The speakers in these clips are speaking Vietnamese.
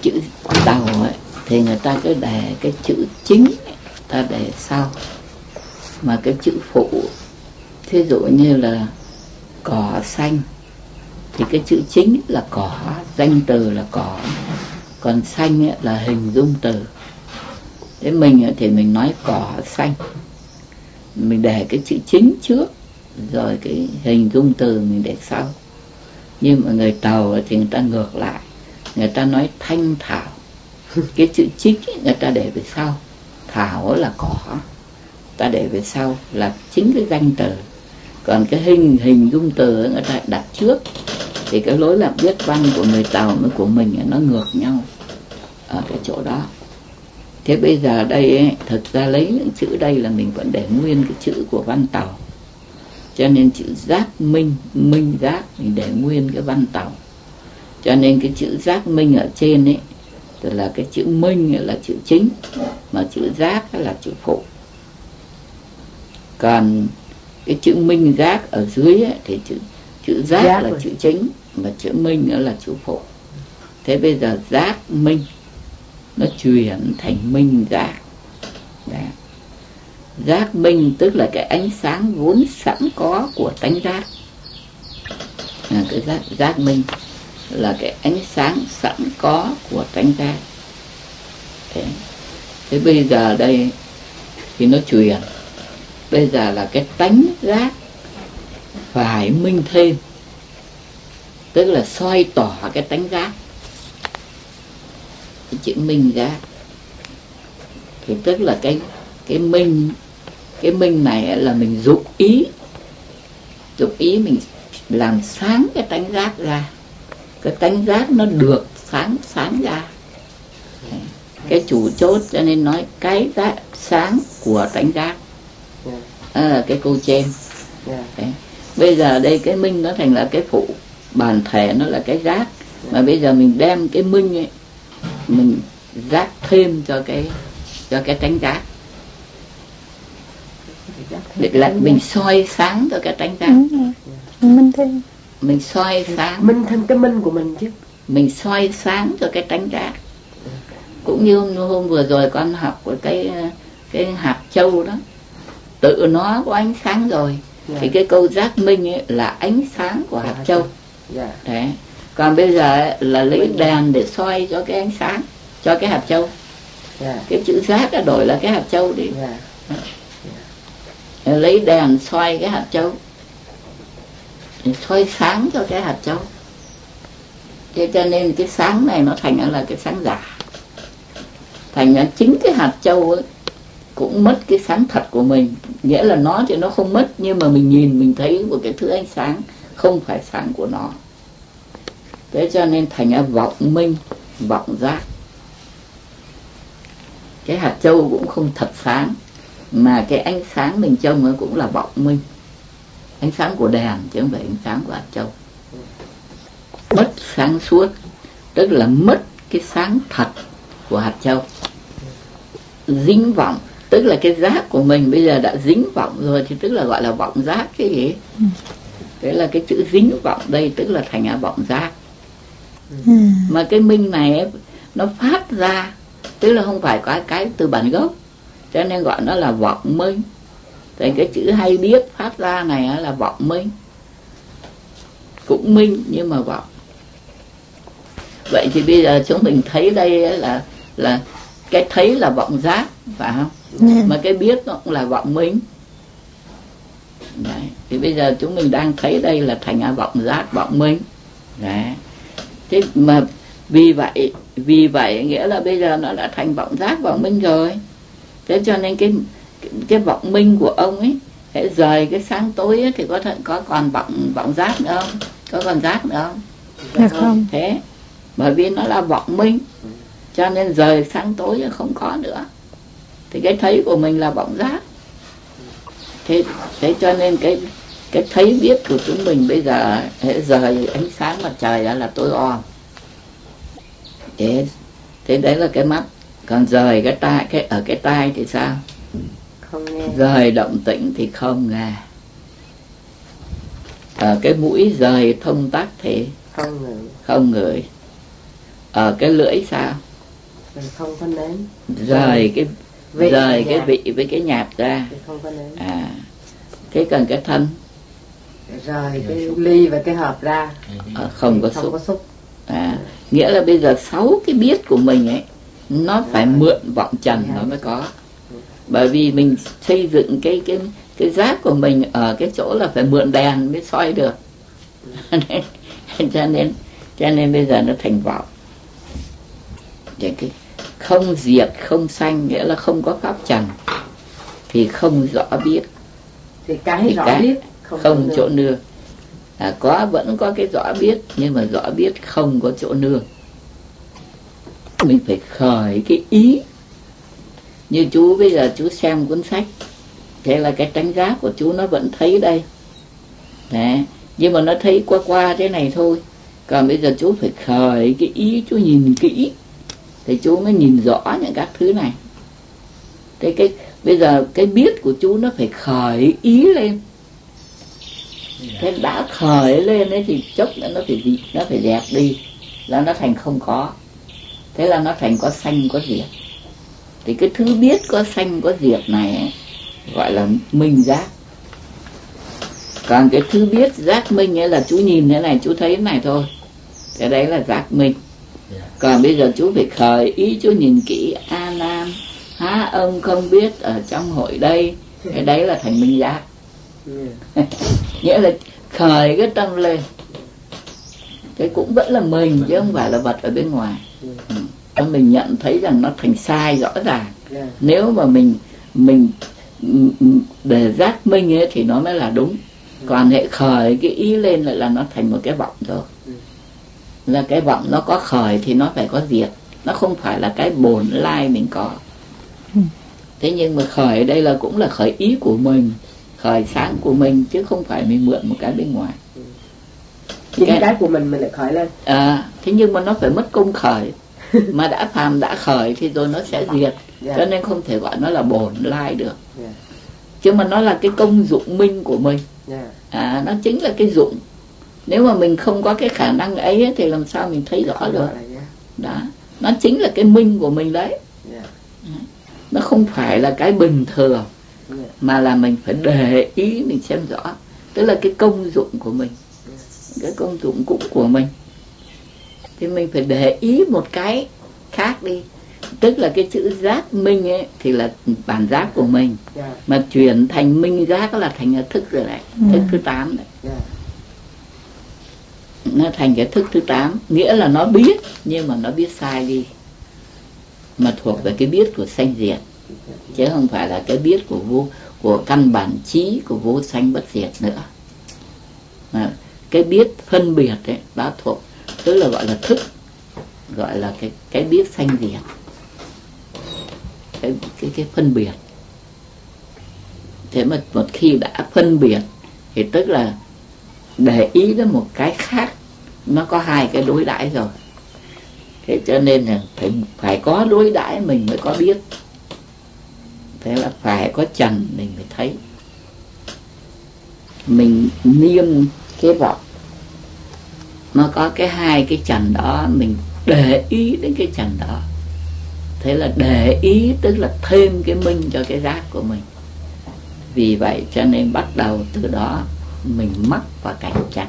chữ tàu ấy thì người ta cứ để cái chữ chính ấy, ta để sau, mà cái chữ phụ thí dụ như là cỏ xanh thì cái chữ chính là cỏ, danh từ là cỏ, còn xanh ấy là hình dung từ. Thế mình thì mình nói cỏ xanh, mình để cái chữ chính trước rồi cái hình dung từ mình để sau. Nhưng mà người Tàu thì người ta ngược lại, người ta nói thanh thảo, cái chữ chính người ta để về sau, thảo là cỏ, ta để về sau là chính cái danh từ, còn cái hình dung từ người ta đặt trước. Thì cái lối làm viết văn của người Tàu với của mình nó ngược nhau ở cái chỗ đó. Thế bây giờ đây ấy, thực ra lấy những chữ đây là mình vẫn để nguyên cái chữ của văn Tàu, cho nên chữ giác minh, minh giác mình để nguyên cái văn Tàu, cho nên cái chữ giác minh ở trên ấy tức là cái chữ minh là chữ chính, mà chữ giác là chữ phụ. Còn cái chữ minh giác ở dưới ấy, thì chữ giác là chữ chính, mà chữ minh nữa là chữ phụ. Thế bây giờ giác minh nó chuyển thành minh giác. Đấy. Giác minh tức là cái ánh sáng vốn sẵn có của tánh giác. Cái giác minh là cái ánh sáng sẵn có của tánh giác. Thế bây giờ đây thì nó chuyển, bây giờ là cái tánh giác phải minh thêm, tức là soi tỏ cái tánh giác. Cái chữ minh giác thì tức là cái minh này là mình dụng ý mình làm sáng cái tánh giác ra, cái tánh giác nó được sáng ra. Cái chủ chốt cho nên nói cái giác sáng của tánh giác, cái câu trên. Bây giờ đây cái minh nó thành là cái phụ, bản thể nó là cái giác, mà bây giờ mình đem cái minh ấy mình giác thêm cho cái tánh giác, để lại mình soi sáng cho cái tánh giác. Minh thêm, mình soi sáng, minh thêm cái minh của mình chứ, mình soi sáng cho cái tánh giác. Cũng như hôm vừa rồi con học của cái hạt châu đó, tự nó có ánh sáng rồi, thì cái câu giác minh ấy là ánh sáng của hạt châu. Đấy. Còn bây giờ ấy, là lấy đèn để soi cho cái ánh sáng, cho cái hạt châu. Cái chữ giác đã đổi là cái hạt châu đi. Lấy đèn soi cái hạt châu, soi sáng cho cái hạt châu. Thế cho nên cái sáng này nó thành là cái sáng giả, thành ra chính cái hạt châu ấy cũng mất cái sáng thật của mình. Nghĩa là nó thì nó không mất, nhưng mà mình nhìn mình thấy một cái thứ ánh sáng không phải sáng của nó. Thế cho nên thành ra vọng minh, vọng giác. Cái hạt châu cũng không thật sáng, mà cái ánh sáng mình trông nó cũng là vọng minh, ánh sáng của đèn chứ không phải ánh sáng của hạt châu. Mất sáng suốt tức là mất cái sáng thật của hạt châu. Dính vọng tức là cái giác của mình bây giờ đã dính vọng rồi, thì tức là gọi là vọng giác cái gì. Thế là cái chữ dính vọng đây tức là thành vọng giác. Mà cái minh này ấy, nó phát ra, tức là không phải có cái từ bản gốc, cho nên gọi nó là vọng minh. Thì cái chữ hay biết phát ra này là vọng minh, cũng minh nhưng mà vọng. Vậy thì bây giờ chúng mình thấy đây là cái thấy là vọng giác, phải không? Mà cái biết nó cũng là vọng minh. Đấy. Thì bây giờ chúng mình đang thấy đây là thành vọng giác, vọng minh. Đấy. Thế mà vì vậy nghĩa là bây giờ nó đã thành vọng giác, vọng minh rồi. Thế cho nên cái vọng minh của ông ấy, hễ rời cái sáng tối ấy, thì có còn vọng giác nữa không? Có còn giác nữa không? Dạ không. Thế bởi vì nó là vọng minh, cho nên rời sáng tối không có nữa. Thì cái thấy của mình là vọng giác. Thế cho nên cái thấy biết của chúng mình bây giờ hễ rời ánh sáng mặt trời là tối om. Thế đấy là cái mắt. Còn rời cái tai, ở cái tai thì sao? Không nghe. Rời động tĩnh thì không nghe. Ở cái mũi rời thông tắc thì không ngửi. ở cái lưỡi sao? Không có nếm. Rời cái Vị rời cái nhạt. vị với cái nhạt ra. Không có nếm. Thế còn cái thân Rời cái ly và cái hộp ra. không có Không có xúc. xúc. Nghĩa là bây giờ 6 cái biết của mình ấy, nó phải mượn vọng trần nó mới có. Bởi vì mình xây dựng cái giác của mình ở cái chỗ là phải mượn đèn mới soi được. cho nên bây giờ nó thành vọng. Cái không diệt không sanh, nghĩa là không có pháp trần thì không rõ biết. Thì cái rõ biết không chỗ nương. Vẫn có cái rõ biết, nhưng mà rõ biết không có chỗ nương. Mình phải khởi cái ý. Như chú bây giờ chú xem cuốn sách, thế là cái tánh giác của chú nó vẫn thấy đây. Đấy. Nhưng mà nó thấy qua thế này thôi. Còn bây giờ chú phải khởi cái ý, chú nhìn kỹ thì chú mới nhìn rõ những các thứ này. Thế bây giờ cái biết của chú nó phải khởi ý lên. Thế đã khởi lên ấy thì chốc nữa nó phải dẹp đi, là nó thành không có. Thế là nó thành có sanh có diệt. Thì cái thứ biết có sanh có diệt này ấy, gọi là minh giác. Còn cái thứ biết giác minh ấy là chú nhìn thế này, chú thấy thế này thôi, cái đấy là giác minh. Còn bây giờ chú phải khởi ý, chú nhìn kỹ, A Nan há ông không biết ở trong hội đây, cái đấy là thành minh giác. Nghĩa là khởi cái tâm lên. Cái cũng vẫn là mình chứ không phải là vật ở bên ngoài. Mình nhận thấy rằng nó thành sai rõ ràng. Nếu mà mình để giác minh ấy thì nó mới là đúng. Còn hệ khởi cái ý lên lại là nó thành một cái vọng rồi. Là cái vọng nó có khởi thì nó phải có diệt. Nó không phải là cái bổn lai mình có. Thế nhưng mà khởi ở đây là cũng là khởi ý của mình, khởi sáng của mình, chứ không phải mình mượn một cái bên ngoài. Chính cái của mình lại khởi lên. Thế nhưng mà nó phải mất công khởi. Mà đã phàm đã khởi thì rồi nó sẽ diệt. Cho nên không thể gọi nó là bổn lai được. Chứ mà nó là cái công dụng minh của mình. Nó chính là cái dụng. Nếu mà mình không có cái khả năng ấy thì làm sao mình thấy rõ được. Đó. Nó chính là cái minh của mình đấy. Nó không phải là cái bình thường, mà là mình phải để ý mình xem rõ. Tức là cái công dụng của mình, cái công dụng cũng của mình. Thì mình phải để ý một cái khác đi. Tức là cái chữ giác minh ấy thì là bản giác của mình, mà chuyển thành minh giác là thành thức rồi đấy. Thức thứ 8 đấy. Nó thành cái thức thứ 8. Nghĩa là nó biết, nhưng mà nó biết sai đi, mà thuộc về cái biết của sanh diệt, chứ không phải là cái biết của căn bản trí của vô sanh bất diệt nữa. Mà cái biết phân biệt ấy, đã thuộc, tức là gọi là thức, gọi là cái biết sanh diệt, cái phân biệt. Thế mà một khi đã phân biệt thì tức là để ý đến một cái khác, nó có hai cái đối đãi rồi. Thế cho nên là phải có đối đãi mình mới có biết. Thế là phải có trần mình mới thấy. Mình niêm cái vọng, nó có cái hai cái trần đó, mình để ý đến cái trần đó. Thế là để ý tức là thêm cái minh cho cái giác của mình. Vì vậy cho nên bắt đầu từ đó mình mắc vào cảnh trần.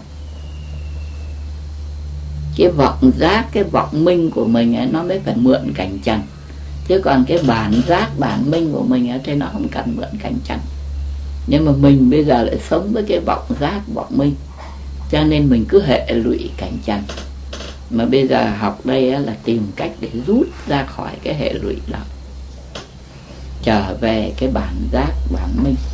Cái vọng giác, cái vọng minh của mình ấy, nó mới phải mượn cảnh trần. Chứ còn cái bản giác, bản minh của mình ấy, thì nó không cần mượn cảnh trần. Nhưng mà mình bây giờ lại sống với cái vọng giác, vọng minh, cho nên mình cứ hệ lụy cảnh trần. Mà bây giờ học đây ấy, là tìm cách để rút ra khỏi cái hệ lụy đó, trở về cái bản giác, bản minh.